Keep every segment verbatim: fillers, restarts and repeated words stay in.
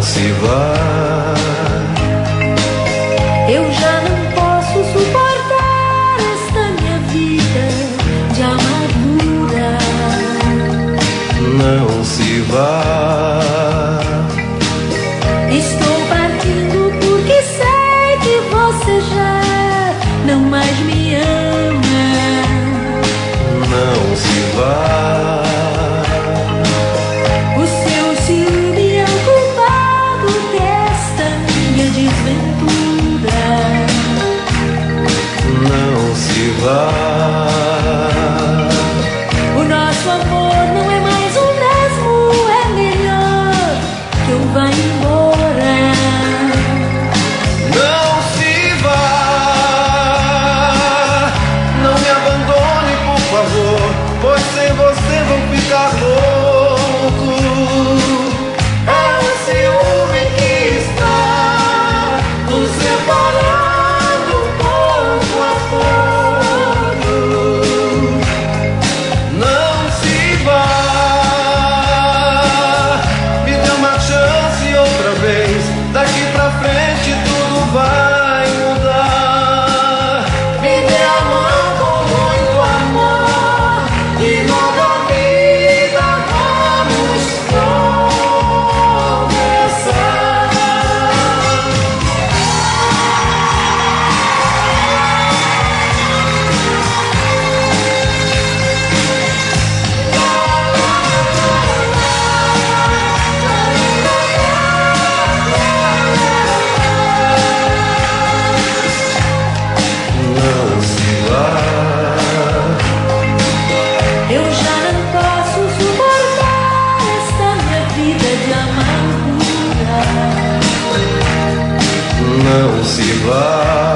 não se vá. Eu já não posso suportar esta minha vida de amargura. Não se vá. Estou partindo porque sei que você já não mais me ama. Não se vá. O seu ciúme é o culpado desta minha desventura. Não se vá. O nosso amor não é mais o mesmo, é melhor que eu vá embora. Não se vá. Não me abandone, por favor, pois sem você vou ficar louco. É o ciúme que está nos separando pouco a pouco. Não se vá. Me dê uma chance outra vez. Daqui pra frente tudo vai mudar. Me dê a mão com muito amor e nova vida vamos começar. Não se vá. Eu já não posso suportar esta minha vida de amargura. Não se vá.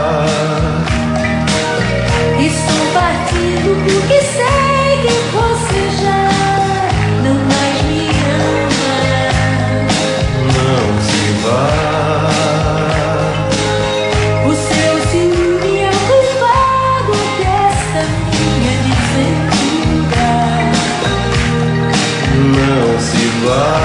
Estou partindo porque sei que você já não mais me ama. Não se vá. O seu ciúme é o culpado desta minha desventura. Não se vá.